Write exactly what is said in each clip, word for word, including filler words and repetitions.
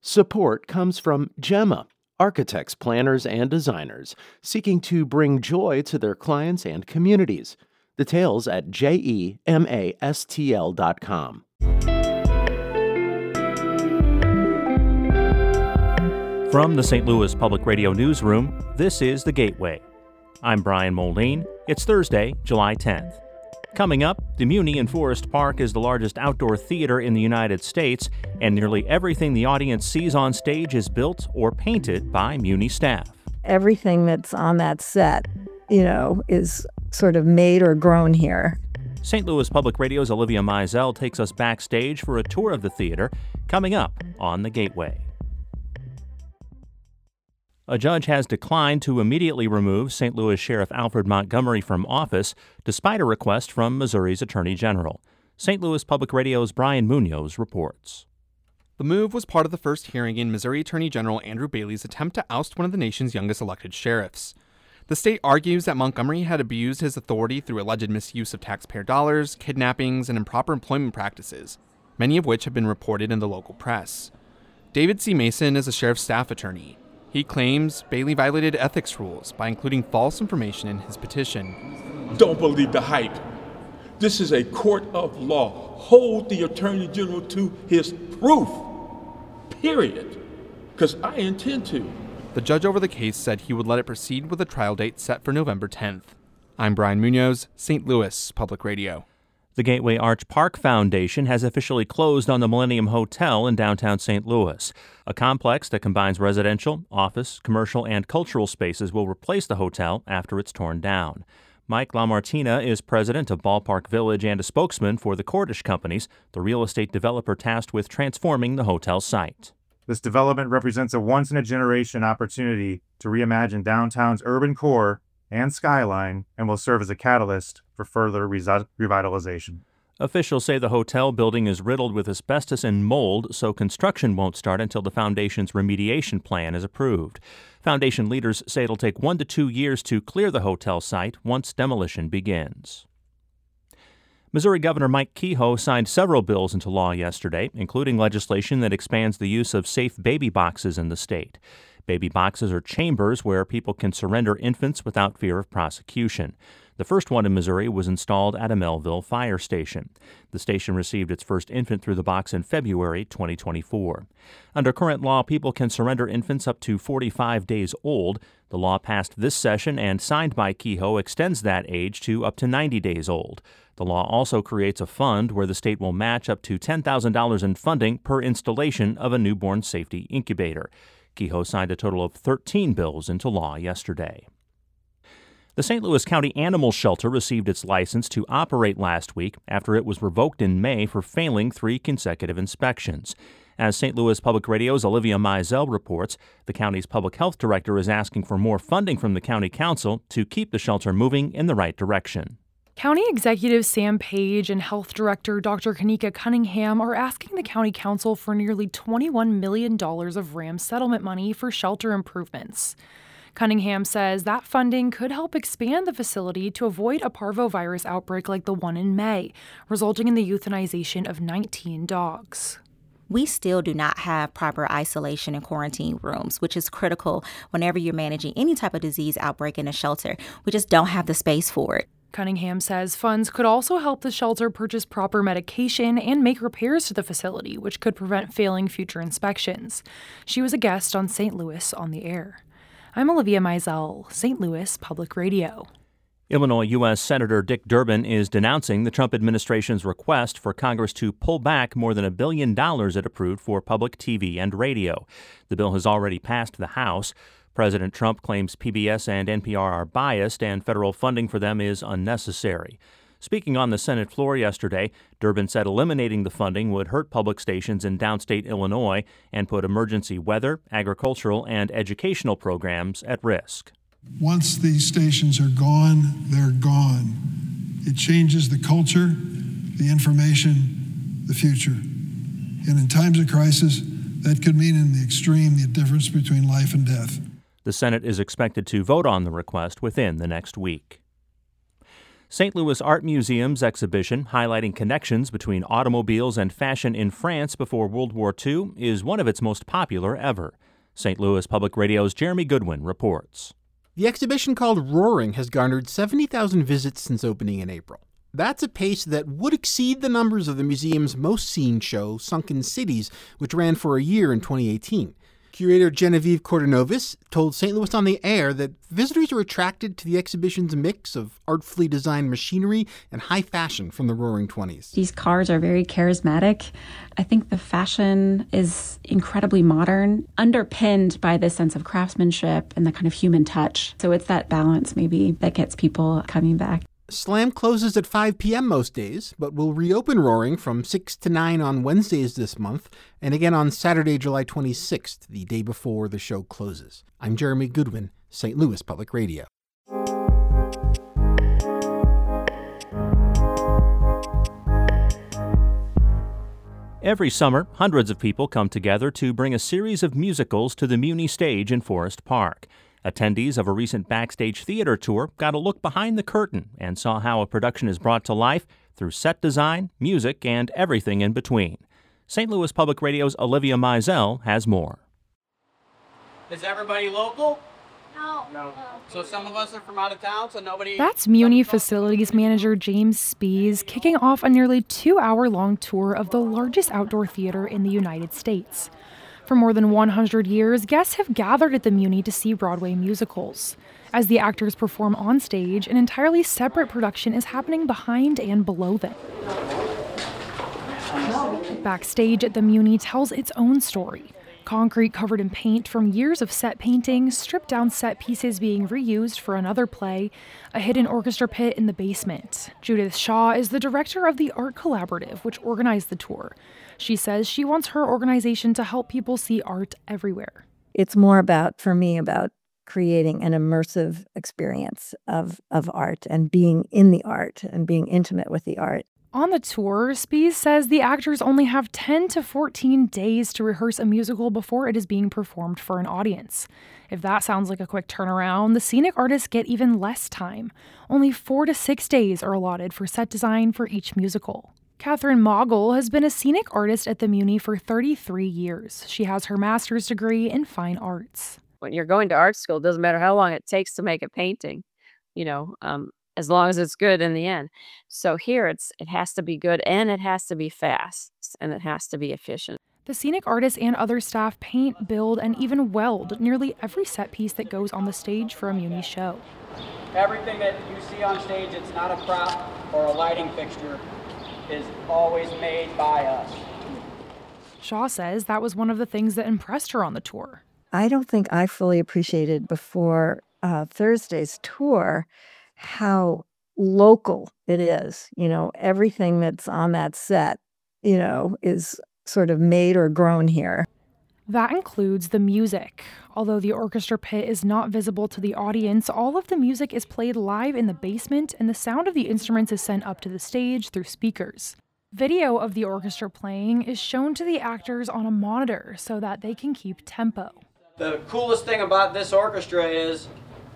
Support comes from Gemma, architects, planners, and designers seeking to bring joy to their clients and communities. Details at gemastl dot com. From the Saint Louis Public Radio Newsroom, this is The Gateway. I'm Brian Moline. It's Thursday, July tenth. Coming up, the Muni in Forest Park is the largest outdoor theater in the United States, and nearly everything the audience sees on stage is built or painted by Muni staff. Everything that's on that set, you know, is sort of made or grown here. Saint Louis Public Radio's Olivia Mizell takes us backstage for a tour of the theater, coming up on The Gateway. A judge has declined to immediately remove Saint Louis Sheriff Alfred Montgomery from office, despite a request from Missouri's Attorney General. Saint Louis Public Radio's Brian Munoz reports. The move was part of the first hearing in Missouri Attorney General Andrew Bailey's attempt to oust one of the nation's youngest elected sheriffs. The state argues that Montgomery had abused his authority through alleged misuse of taxpayer dollars, kidnappings, and improper employment practices, many of which have been reported in the local press. David C. Mason is a sheriff's staff attorney. He claims Bailey violated ethics rules by including false information in his petition. Don't believe the hype. This is a court of law. Hold the Attorney General to his proof. Period. Because I intend to. The judge over the case said he would let it proceed with a trial date set for November tenth. I'm Brian Munoz, Saint Louis Public Radio. The Gateway Arch Park Foundation has officially closed on the Millennium Hotel in downtown Saint Louis. A complex that combines residential, office, commercial, and cultural spaces will replace the hotel after it's torn down. Mike LaMartina is president of Ballpark Village and a spokesman for the Cordish Companies, the real estate developer tasked with transforming the hotel site. This development represents a once-in-a-generation opportunity to reimagine downtown's urban core and skyline and will serve as a catalyst for further resi- revitalization. Officials say the hotel building is riddled with asbestos and mold, so construction won't start until the foundation's remediation plan is approved. Foundation leaders say it'll take one to two years to clear the hotel site once demolition begins. Missouri Governor Mike Kehoe signed several bills into law yesterday, including legislation that expands the use of safe baby boxes in the state. Baby boxes are chambers where people can surrender infants without fear of prosecution. The first one in Missouri was installed at a Melville fire station. The station received its first infant through the box in February twenty twenty-four. Under current law, people can surrender infants up to forty-five days old. The law passed this session and signed by Kehoe extends that age to up to ninety days old. The law also creates a fund where the state will match up to ten thousand dollars in funding per installation of a newborn safety incubator. Kehoe signed a total of thirteen bills into law yesterday. The Saint Louis County Animal Shelter received its license to operate last week after it was revoked in May for failing three consecutive inspections. As Saint Louis Public Radio's Olivia Mizell reports, the county's public health director is asking for more funding from the county council to keep the shelter moving in the right direction. County Executive Sam Page and Health Director Doctor Kanika Cunningham are asking the County Council for nearly twenty-one million dollars of RAM settlement money for shelter improvements. Cunningham says that funding could help expand the facility to avoid a parvovirus outbreak like the one in May, resulting in the euthanization of nineteen dogs. We still do not have proper isolation and quarantine rooms, which is critical whenever you're managing any type of disease outbreak in a shelter. We just don't have the space for it. Cunningham says funds could also help the shelter purchase proper medication and make repairs to the facility, which could prevent failing future inspections. She was a guest on Saint Louis on the Air. I'm Olivia Mizell, Saint Louis Public Radio. Illinois U S Senator Dick Durbin is denouncing the Trump administration's request for Congress to pull back more than a billion dollars it approved for public T V and radio. The bill has already passed the House. President Trump claims P B S and N P R are biased and federal funding for them is unnecessary. Speaking on the Senate floor yesterday, Durbin said eliminating the funding would hurt public stations in downstate Illinois and put emergency weather, agricultural, and educational programs at risk. Once these stations are gone, they're gone. It changes the culture, the information, the future. And in times of crisis, that could mean in the extreme the difference between life and death. The Senate is expected to vote on the request within the next week. Saint Louis Art Museum's exhibition highlighting connections between automobiles and fashion in France before World War Two is one of its most popular ever. Saint Louis Public Radio's Jeremy Goodwin reports. The exhibition called Roaring has garnered seventy thousand visits since opening in April. That's a pace that would exceed the numbers of the museum's most seen show, Sunken Cities, which ran for a year in twenty eighteen. Curator Genevieve Cordanovis told Saint Louis on the Air that visitors are attracted to the exhibition's mix of artfully designed machinery and high fashion from the Roaring Twenties. These cars are very charismatic. I think the fashion is incredibly modern, underpinned by this sense of craftsmanship and the kind of human touch. So it's that balance maybe that gets people coming back. Slam closes at five p.m. most days, but will reopen Roaring from six to nine on Wednesdays this month, and again on Saturday, July twenty-sixth, the day before the show closes. I'm Jeremy Goodwin, Saint Louis Public Radio. Every summer, hundreds of people come together to bring a series of musicals to the Muni stage in Forest Park. Attendees of a recent backstage theater tour got a look behind the curtain and saw how a production is brought to life through set design, music, and everything in between. Saint Louis Public Radio's Olivia Mizell has more. Is everybody local? No. No. So some of us are from out of town, so nobody... That's Muni Facilities Manager James Spies kicking off a nearly two-hour-long tour of the largest outdoor theater in the United States. For more than one hundred years, guests have gathered at the Muni to see Broadway musicals. As the actors perform on stage, an entirely separate production is happening behind and below them. Backstage at the Muni tells its own story. Concrete covered in paint from years of set painting, stripped down set pieces being reused for another play, a hidden orchestra pit in the basement. Judith Shaw is the director of the Art Collaborative, which organized the tour. She says she wants her organization to help people see art everywhere. It's more about, for me, about creating an immersive experience of, of art and being in the art and being intimate with the art. On the tour, Spies says the actors only have ten to fourteen days to rehearse a musical before it is being performed for an audience. If that sounds like a quick turnaround, the scenic artists get even less time. Only four to six days are allotted for set design for each musical. Catherine Mogul has been a scenic artist at the Muni for thirty-three years. She has her master's degree in fine arts. When you're going to art school, it doesn't matter how long it takes to make a painting, you know, um, as long as it's good in the end. So here it's it has to be good and it has to be fast and it has to be efficient. The scenic artists and other staff paint, build, and even weld nearly every set piece that goes on the stage for a Muni show. Everything that you see on stage, it's not a prop or a lighting fixture, is always made by us. Shaw says that was one of the things that impressed her on the tour. I don't think I fully appreciated before uh, Thursday's tour how local it is. You know, everything that's on that set, you know, is sort of made or grown here. That includes the music. Although the orchestra pit is not visible to the audience, all of the music is played live in the basement, and the sound of the instruments is sent up to the stage through speakers. Video of the orchestra playing is shown to the actors on a monitor so that they can keep tempo. The coolest thing about this orchestra is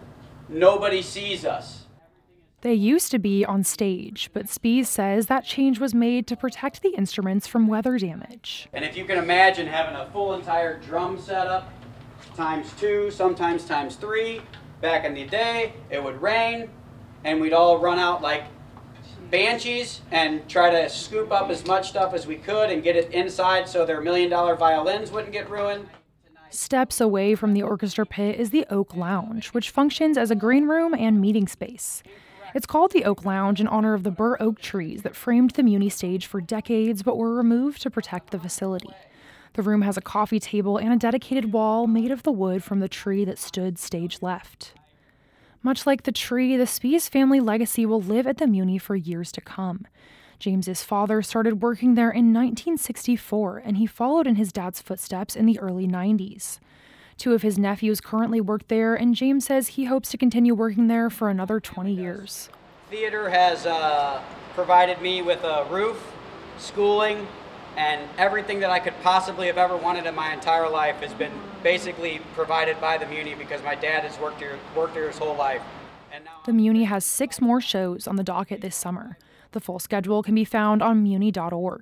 nobody sees us. They used to be on stage, but Spies says that change was made to protect the instruments from weather damage. And if you can imagine having a full entire drum setup, times two, sometimes times three, back in the day, it would rain, and we'd all run out like banshees and try to scoop up as much stuff as we could and get it inside so their million dollar violins wouldn't get ruined. Steps away from the orchestra pit is the Oak Lounge, which functions as a green room and meeting space. It's called the Oak Lounge in honor of the bur oak trees that framed the Muni stage for decades but were removed to protect the facility. The room has a coffee table and a dedicated wall made of the wood from the tree that stood stage left. Much like the tree, the Spies family legacy will live at the Muni for years to come. James's father started working there in nineteen sixty-four, and he followed in his dad's footsteps in the early nineties. Two of his nephews currently work there, and James says he hopes to continue working there for another twenty years. Theater has uh, provided me with a roof, schooling, and everything that I could possibly have ever wanted in my entire life has been basically provided by the Muni because my dad has worked here, worked here his whole life. The Muni has six more shows on the docket this summer. The full schedule can be found on muni dot org.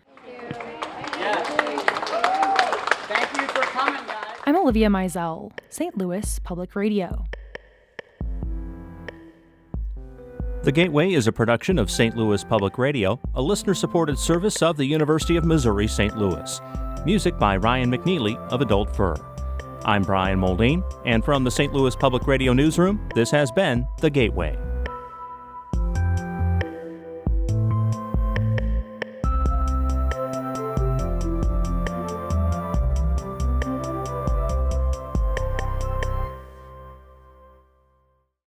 Thank you for coming, guys. I'm Olivia Mizell, Saint Louis Public Radio. The Gateway is a production of Saint Louis Public Radio, a listener-supported service of the University of Missouri Saint Louis. Music by Ryan McNeely of Adult Fur. I'm Brian Moldine, and from the Saint Louis Public Radio Newsroom, this has been The Gateway.